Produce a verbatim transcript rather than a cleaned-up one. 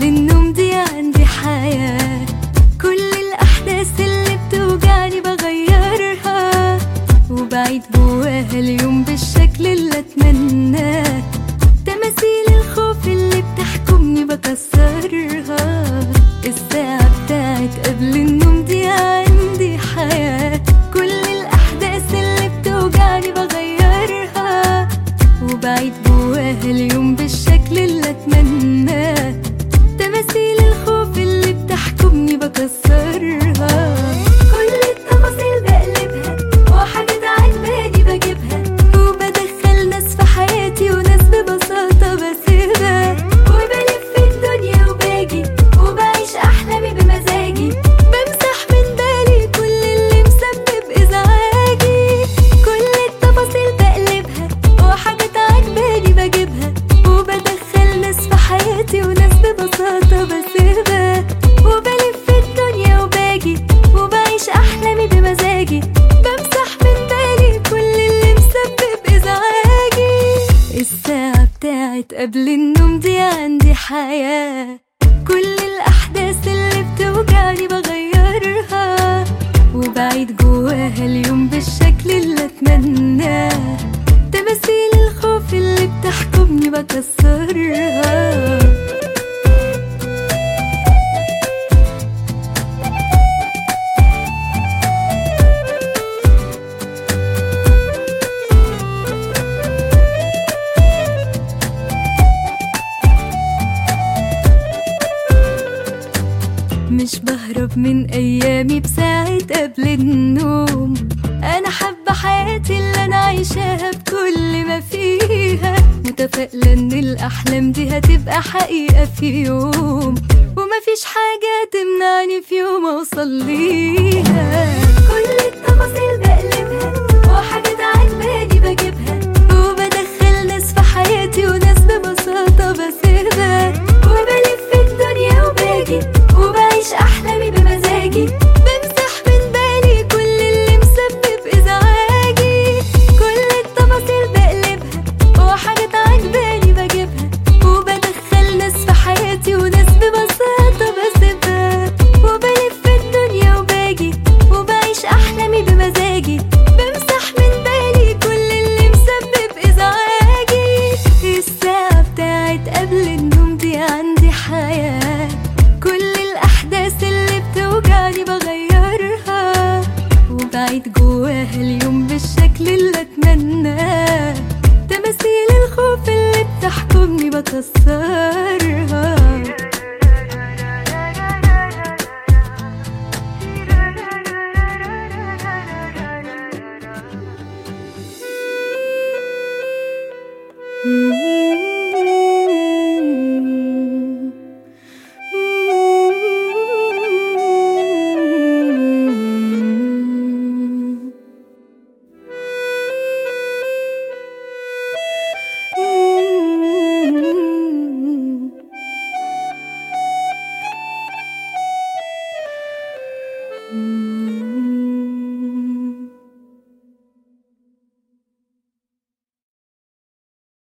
النوم دي عندي حياة. كل الأحداث اللي بتوجعني بغيرها، وبعيد جواها اليوم بالشكل اللي أتمناه. تماثيل الخوف اللي بتحكمني بكسرها. الساعة بتاعت قبل النوم دي عندي حياة. كل الأحداث اللي بتوجعني بغيرها، وبعيد جواها اليوم بالشكل اللي أتمناه. تماثيل الخوف اللي بتحكمني بكسرها. كل التفاصيل بقلبها، وحاجات عجباني بجيبها، وبدخل ناس في حياتي وناس ببساطة بسيبها. وبلف الدنيا وباجي، وبعيش أحلامي بمزاجي. بمسح من بالي كل اللي مسبب إزعاجي. كل التفاصيل بقلبها، وحاجات عجباني بجيبها، وبدخل ناس في حياتي وناس ببساطة بسيبها. وبلف الدنيا وباجي، وبعيش أحلامي بمزاجي. بمسح من بالي كل اللي مسبب إزعاجي. الساعة بتاعت قبل النوم دي عندي حياة. كل الأحداث اللي بتوجعني بغيرها، وبعيد جواها اليوم بالشكل اللي أتمناه. تماثيل الخوف اللي بتحكمني بكسرها. مش بهرب من أيامي بساعة قبل النوم. أنا حابة حياتي اللي أنا عايشاها بكل ما فيها. متفائلة إن الأحلام دي هتبقى حقيقة في يوم، ومفيش حاجة تمنعني في يوم أوصل ليها.